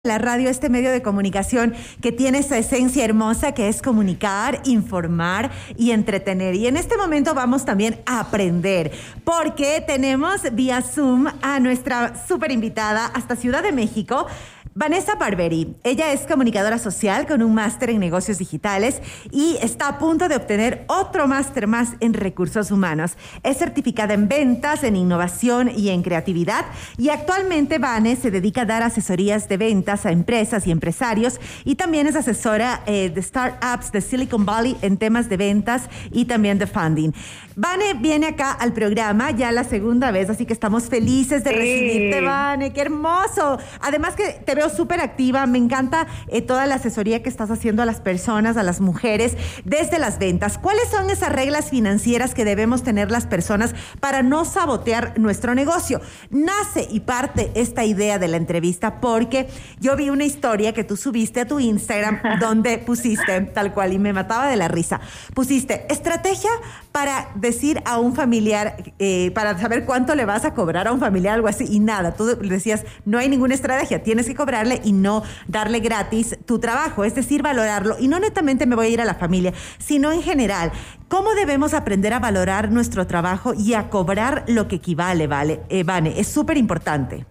La radio, este medio de comunicación que tiene esa esencia hermosa que es comunicar, informar y entretener. Y en este momento vamos también a aprender, porque tenemos vía Zoom a nuestra súper invitada hasta Ciudad de México, Vanessa Barberi. Ella es comunicadora social con un máster en negocios digitales y está a punto de obtener otro máster más en recursos humanos. Es certificada en ventas, en innovación y en creatividad, y actualmente Vane se dedica a dar asesorías de ventas a empresas y empresarios, y también es asesora de startups de Silicon Valley en temas de ventas y también de funding. Vane viene acá al programa ya la segunda vez, así que estamos felices de recibirte, Vane. ¡Qué hermoso! Además que te veo súper activa, me encanta toda la asesoría que estás haciendo a las personas, a las mujeres, desde las ventas. ¿Cuáles son esas reglas financieras que debemos tener las personas para no sabotear nuestro negocio? Nace y parte esta idea de la entrevista porque yo vi una historia que tú subiste a tu Instagram donde pusiste, tal cual, y me mataba de la risa, pusiste estrategia para decir a un familiar, para saber cuánto le vas a cobrar a un familiar, algo así, y nada, tú decías, no hay ninguna estrategia, tienes que cobrarle y no darle gratis tu trabajo, es decir, valorarlo, y no netamente me voy a ir a la familia, sino en general. ¿Cómo debemos aprender a valorar nuestro trabajo y a cobrar lo que equivale, Vane? Es súper importante.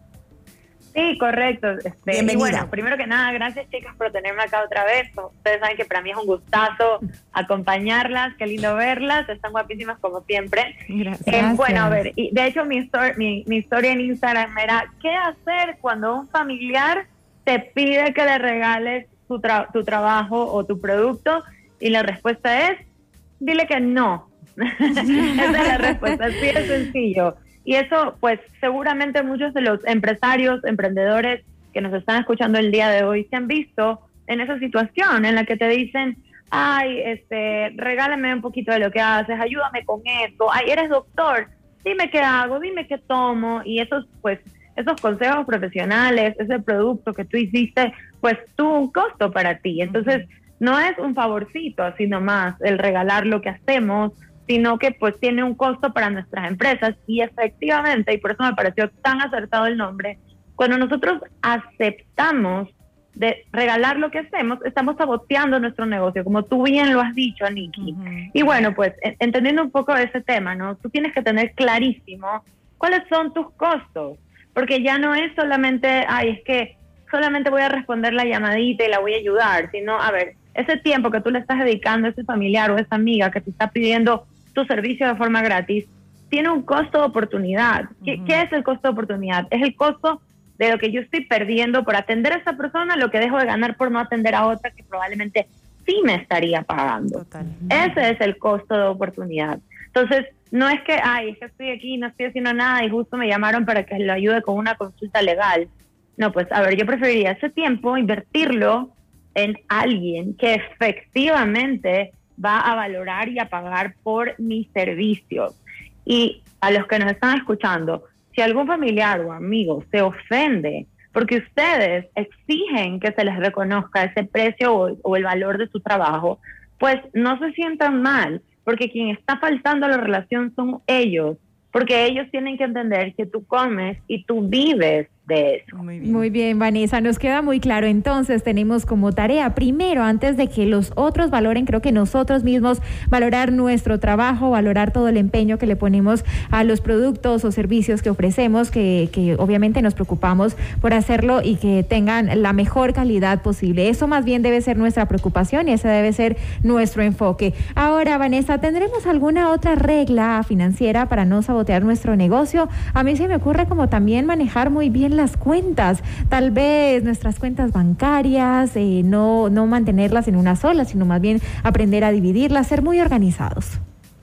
Sí, correcto. Bienvenida. Y bueno, primero que nada, gracias chicas por tenerme acá otra vez. Ustedes saben que para mí es un gustazo acompañarlas, qué lindo verlas, están guapísimas como siempre. Gracias. Bueno, a ver, y de hecho mi historia en Instagram era, ¿qué hacer cuando un familiar te pide que le regales tu trabajo o tu producto? Y la respuesta es, dile que no. Esa es la respuesta, así de sencillo. Y eso, pues, seguramente muchos de los empresarios, emprendedores que nos están escuchando el día de hoy se han visto en esa situación en la que te dicen, ay, regálame un poquito de lo que haces, ayúdame con esto, ay, eres doctor, dime qué hago, dime qué tomo, y esos consejos profesionales, ese producto que tú hiciste, pues tuvo un costo para ti. Entonces, no es un favorcito, así nomás, el regalar lo que hacemos, sino que pues tiene un costo para nuestras empresas. Y efectivamente, y por eso me pareció tan acertado el nombre, cuando nosotros aceptamos de regalar lo que hacemos, estamos saboteando nuestro negocio, como tú bien lo has dicho, Nikki. Y bueno, pues entendiendo un poco de ese tema, ¿no? Tú tienes que tener clarísimo cuáles son tus costos, porque ya no es solamente, ay, es que solamente voy a responder la llamadita y la voy a ayudar, sino, a ver, ese tiempo que tú le estás dedicando a ese familiar o a esa amiga que te está pidiendo tu servicio de forma gratis, tiene un costo de oportunidad. ¿Qué es el costo de oportunidad? Es el costo de lo que yo estoy perdiendo por atender a esa persona, lo que dejo de ganar por no atender a otra que probablemente sí me estaría pagando. Total. Ese es el costo de oportunidad. Entonces, no es que, ay, es que estoy aquí, no estoy haciendo nada y justo me llamaron para que lo ayude con una consulta legal. No, pues, a ver, yo preferiría ese tiempo invertirlo en alguien que efectivamente va a valorar y a pagar por mis servicios. Y a los que nos están escuchando, si algún familiar o amigo se ofende porque ustedes exigen que se les reconozca ese precio o el valor de su trabajo, pues no se sientan mal, porque quien está faltando a la relación son ellos, porque ellos tienen que entender que tú comes y tú vives de eso. Muy bien, Vanessa, nos queda muy claro. Entonces tenemos como tarea, primero, antes de que los otros valoren, creo que nosotros mismos valorar nuestro trabajo, valorar todo el empeño que le ponemos a los productos o servicios que ofrecemos, que obviamente nos preocupamos por hacerlo y que tengan la mejor calidad posible. Eso más bien debe ser nuestra preocupación y ese debe ser nuestro enfoque. Ahora, Vanessa, ¿tendremos alguna otra regla financiera para no sabotear nuestro negocio? A mí se me ocurre como también manejar muy bien las cuentas, tal vez nuestras cuentas bancarias, no mantenerlas en una sola, sino más bien aprender a dividirlas, ser muy organizados.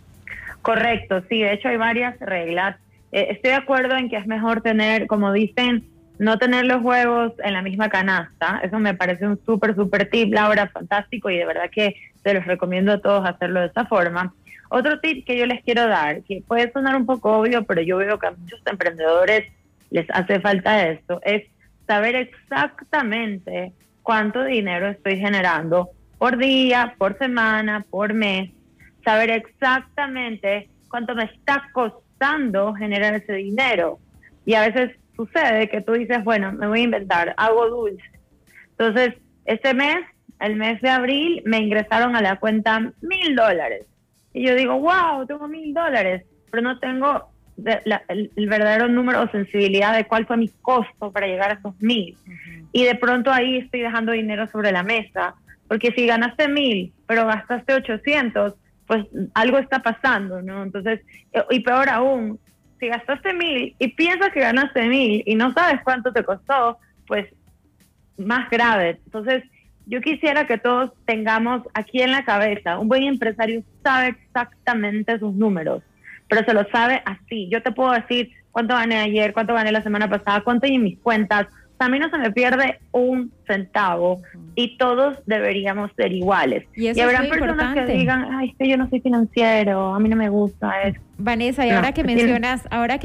Correcto, sí, de hecho hay varias reglas. Estoy de acuerdo en que es mejor tener, como dicen, no tener los huevos en la misma canasta. Eso me parece un súper tip, Laura, fantástico, y de verdad que te los recomiendo a todos hacerlo de esa forma. Otro tip que yo les quiero dar, que puede sonar un poco obvio, pero yo veo que a muchos emprendedores les hace falta esto, es saber exactamente cuánto dinero estoy generando por día, por semana, por mes, saber exactamente cuánto me está costando generar ese dinero. Y a veces sucede que tú dices, bueno, me voy a inventar, hago dulces. Entonces, el mes de abril, me ingresaron a la cuenta $1,000. Y yo digo, wow, tengo $1,000, pero no tengo el verdadero número o sensibilidad de cuál fue mi costo para llegar a esos 1,000. Y de pronto ahí estoy dejando dinero sobre la mesa, porque si ganaste 1,000, pero gastaste 800, pues algo está pasando, ¿no? Entonces, y peor aún, si gastaste 1,000 y piensas que ganaste 1,000 y no sabes cuánto te costó, pues más grave. Entonces, yo quisiera que todos tengamos aquí en la cabeza, un buen empresario sabe exactamente sus números, pero se lo sabe así. Yo te puedo decir cuánto gané ayer, cuánto gané la semana pasada, cuánto hay en mis cuentas. A mí no se me pierde un centavo y todos deberíamos ser iguales. Y habrá personas que digan, ay, es que yo no soy financiero, a mí no me gusta eso. Vanessa, y ahora que mencionas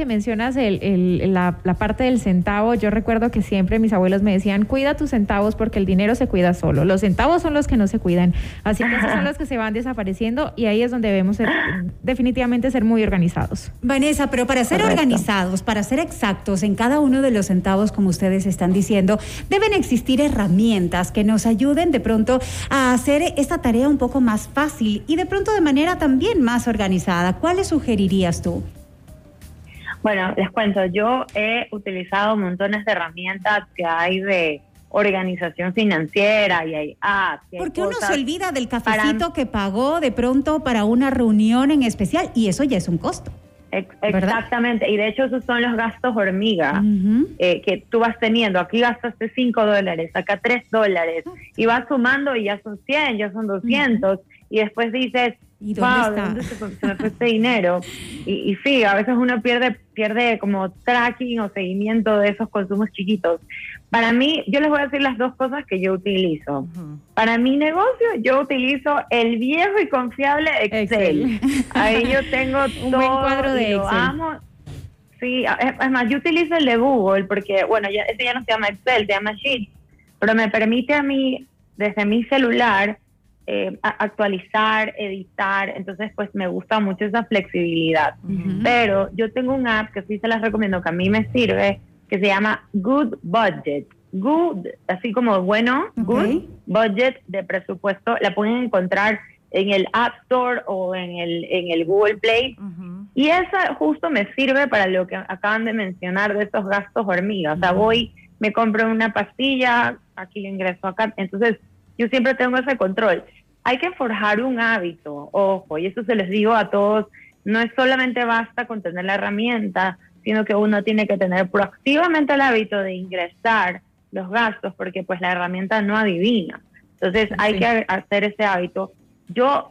la parte del centavo, yo recuerdo que siempre mis abuelos me decían, cuida tus centavos porque el dinero se cuida solo. Los centavos son los que no se cuidan. Así que esos son los que se van desapareciendo y ahí es donde debemos definitivamente ser muy organizados. Vanessa, pero para ser organizados, para ser exactos en cada uno de los centavos, como ustedes están diciendo, deben existir herramientas que nos ayuden de pronto a hacer esta tarea un poco más fácil y de pronto de manera también más organizada. ¿Cuáles sugerirías tú? Bueno, les cuento, yo he utilizado montones de herramientas que hay de organización financiera y hay apps. Porque uno se olvida del cafecito que pagó de pronto para una reunión en especial y eso ya es un costo. Exactamente, y de hecho esos son los gastos hormiga que tú vas teniendo. Aquí gastaste $5, acá $3 y vas sumando y ya son 100, ya son 200 y después dices, ¿y dónde está? Se me fue este dinero. Y sí, a veces uno pierde como tracking o seguimiento de esos consumos chiquitos. Para mí, yo les voy a decir las dos cosas que yo utilizo. Para mi negocio, yo utilizo el viejo y confiable Excel. Ahí yo tengo un todo, buen cuadro de lo Excel. amo. Sí, es más, yo utilizo el de Google porque, bueno, ese ya no se llama Excel, se llama Sheet, pero me permite a mí, desde mi celular, actualizar, editar, entonces pues me gusta mucho esa flexibilidad. Pero yo tengo un app que sí se las recomiendo, que a mí me sirve, que se llama Good Budget. Good, así como bueno, Good Budget de presupuesto, la pueden encontrar en el App Store o en el Google Play. Y esa justo me sirve para lo que acaban de mencionar de esos gastos hormigas. O sea, me compro una pastilla, aquí lo ingreso acá, entonces yo siempre tengo ese control. Hay que forjar un hábito, ojo, y eso se les digo a todos, no es solamente basta con tener la herramienta, sino que uno tiene que tener proactivamente el hábito de ingresar los gastos, porque pues la herramienta no adivina. Entonces hay que hacer ese hábito. Yo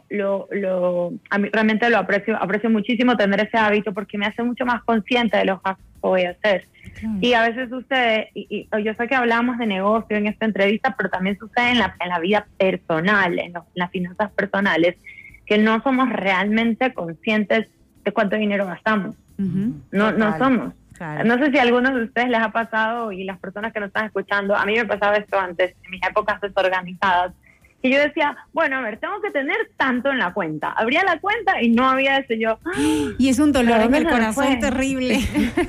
a mí realmente lo aprecio muchísimo tener ese hábito porque me hace mucho más consciente de los gastos que voy a hacer. Y a veces sucede, y yo sé que hablamos de negocio en esta entrevista, pero también sucede en la vida personal, en las finanzas personales, que no somos realmente conscientes de cuánto dinero gastamos. No somos. Claro. No sé si a algunos de ustedes les ha pasado, y las personas que nos están escuchando, a mí me pasaba esto antes, en mis épocas desorganizadas, que yo decía, bueno, a ver, tengo que tener tanto en la cuenta. Abría la cuenta y no había eso. Yo, y es un dolor en el corazón terrible.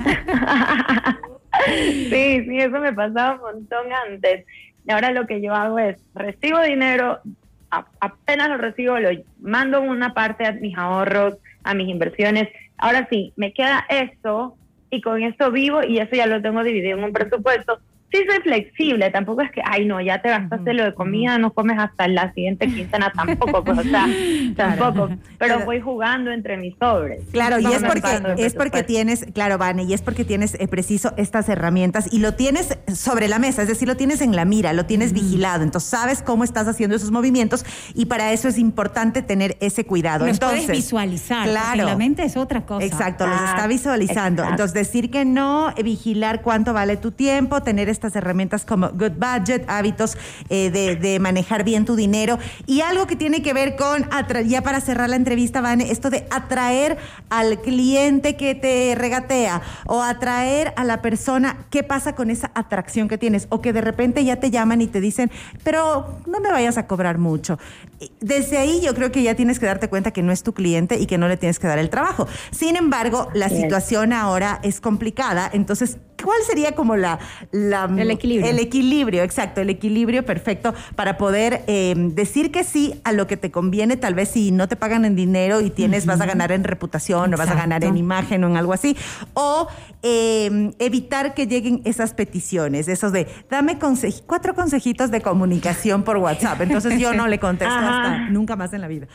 Sí, eso me pasaba un montón antes. Y ahora lo que yo hago es, recibo dinero, apenas lo recibo, lo mando una parte a mis ahorros, a mis inversiones. Ahora sí, me queda esto y con esto vivo y eso ya lo tengo dividido en un presupuesto. Sí soy flexible, tampoco es que, ay no, ya te gastaste lo de comida, no comes hasta la siguiente quincena, tampoco, pues, o sea, tampoco, pero voy jugando entre mis sobres. Claro, y es porque tienes, claro, Vane, y es porque tienes preciso estas herramientas y lo tienes sobre la mesa, es decir, lo tienes en la mira, lo tienes vigilado, entonces sabes cómo estás haciendo esos movimientos y para eso es importante tener ese cuidado. Los entonces puedes visualizar, claro, porque la mente es otra cosa. Exacto, los está visualizando. Exacto. Entonces decir que no, vigilar cuánto vale tu tiempo, tener ese estas herramientas como Good Budget, hábitos de manejar bien tu dinero. Y algo que tiene que ver con, ya para cerrar la entrevista, Vane, esto de atraer al cliente que te regatea o atraer a la persona. ¿Qué pasa con esa atracción que tienes? O que de repente ya te llaman y te dicen, pero no me vayas a cobrar mucho. Desde ahí yo creo que ya tienes que darte cuenta que no es tu cliente y que no le tienes que dar el trabajo. Sin embargo, la situación ahora es complicada, entonces, ¿cuál sería como el equilibrio? El equilibrio, exacto, el equilibrio perfecto para poder decir que sí a lo que te conviene, tal vez si no te pagan en dinero y vas a ganar en reputación, o vas a ganar en imagen o en algo así, o evitar que lleguen esas peticiones, esos de, dame 4 consejitos de comunicación por WhatsApp. Entonces yo no le contesto hasta nunca más en la vida.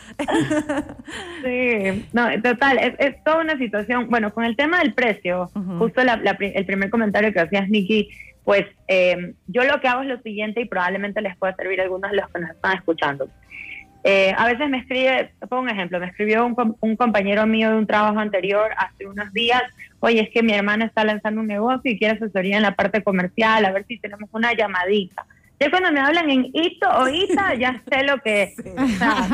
Sí, no, total, es toda una situación. Bueno, con el tema del precio, justo el primer comentario que hacías, Nikki, pues yo lo que hago es lo siguiente y probablemente les pueda servir a algunos de los que nos están escuchando. A veces me escribe, pongo un ejemplo, me escribió un compañero mío de un trabajo anterior hace unos días, oye, es que mi hermana está lanzando un negocio y quiere asesoría en la parte comercial, a ver si tenemos una llamadita. Ya cuando me hablan en hito o ita, ya sé lo que... Sí. O sea,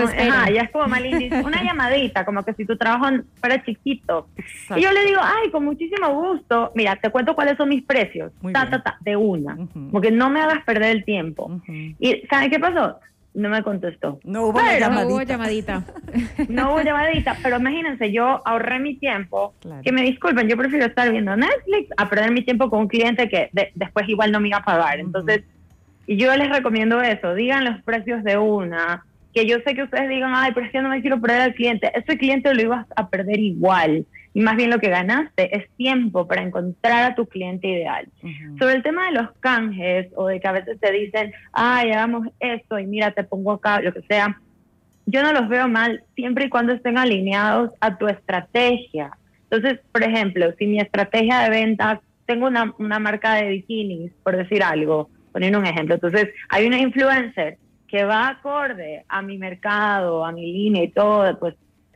ya es como mal indicio. Una llamadita, como que si tu trabajo fuera chiquito. Exacto. Y yo le digo, ay, con muchísimo gusto. Mira, te cuento cuáles son mis precios. De una. Porque no me hagas perder el tiempo. ¿Y sabes qué pasó? No me contestó. No hubo llamadita. No hubo llamadita, pero imagínense, yo ahorré mi tiempo. Claro. Que me disculpen, yo prefiero estar viendo Netflix a perder mi tiempo con un cliente que después igual no me iba a pagar. Entonces, yo les recomiendo eso, digan los precios de una, que yo sé que ustedes digan, ay, pero es que no me quiero perder al cliente. Ese cliente lo ibas a perder igual. Y más bien lo que ganaste es tiempo para encontrar a tu cliente ideal. Sobre el tema de los canjes, o de que a veces te dicen, ay, hagamos esto y mira, te pongo acá, lo que sea, yo no los veo mal siempre y cuando estén alineados a tu estrategia. Entonces, por ejemplo, si mi estrategia de venta, tengo una marca de bikinis, por decir algo, poniendo un ejemplo, entonces hay una influencer que va acorde a mi mercado, a mi línea y todo, pues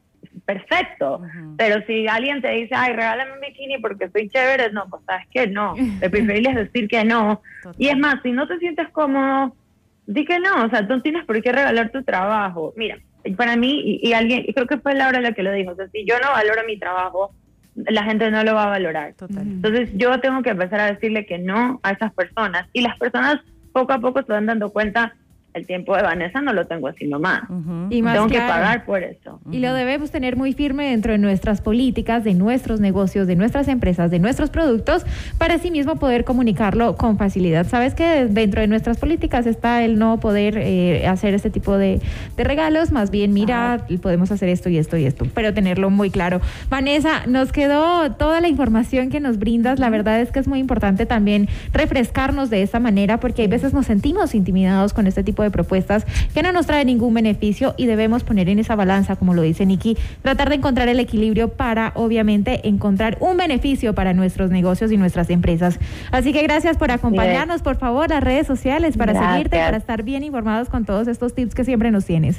perfecto. Pero si alguien te dice, ay, regálame un bikini porque soy chévere, no, pues sabes que no, de preferible es decir que no. Total. Y es más, si no te sientes cómodo, di que no, o sea, tú no tienes por qué regalar tu trabajo. Mira, para mí, y alguien, y creo que fue Laura la que lo dijo, o sea, si yo no valoro mi trabajo, la gente no lo va a valorar. Total. Entonces yo tengo que empezar a decirle que no a esas personas, y las personas poco a poco se van dando cuenta, el tiempo de Vanessa no lo tengo así nomás. Y más tengo que pagar por eso. Y lo debemos tener muy firme dentro de nuestras políticas, de nuestros negocios, de nuestras empresas, de nuestros productos, para así mismo poder comunicarlo con facilidad. Sabes que dentro de nuestras políticas está el no poder hacer este tipo de regalos, más bien mira, podemos hacer esto y esto y esto, pero tenerlo muy claro. Vanessa, nos quedó toda la información que nos brindas. La verdad es que es muy importante también refrescarnos de esta manera, porque hay veces nos sentimos intimidados con este tipo de propuestas que no nos trae ningún beneficio, y debemos poner en esa balanza, como lo dice Nikki, tratar de encontrar el equilibrio para obviamente encontrar un beneficio para nuestros negocios y nuestras empresas. Así que gracias por acompañarnos. Por favor, las redes sociales para seguirte, para estar bien informados con todos estos tips que siempre nos tienes.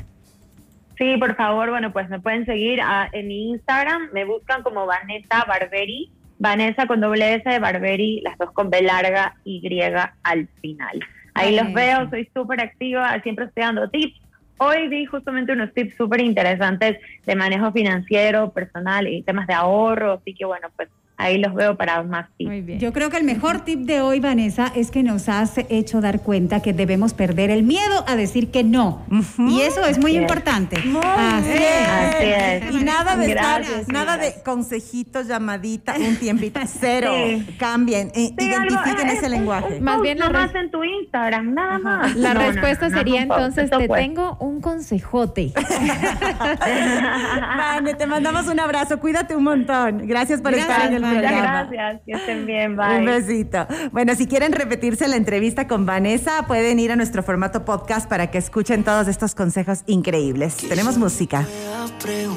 Sí, por favor, bueno, pues me pueden seguir en mi Instagram, me buscan como Vanessa Barberi, Vanessa con doble S de Barberi, las dos con B larga, Y al final. Ahí los veo, soy súper activa, siempre estoy dando tips. Hoy di justamente unos tips súper interesantes de manejo financiero, personal y temas de ahorro, así que bueno, pues ahí los veo para más tips. Muy bien. Yo creo que el mejor tip de hoy, Vanessa, es que nos has hecho dar cuenta que debemos perder el miedo a decir que no. Y eso es muy importante. Así es. Y nada de nada de consejitos, llamadita, un tiempito, cero. Cambien, identifiquen ese lenguaje. Más bien lo más en tu Instagram, nada más. La respuesta sería entonces, te tengo un consejote. Vane, te mandamos un abrazo, cuídate un montón. Gracias por estar en el Muchas gracias, que estén bien, bye. Un besito. Bueno, si quieren repetirse la entrevista con Vanessa, pueden ir a nuestro formato podcast para que escuchen todos estos consejos increíbles. Tenemos música.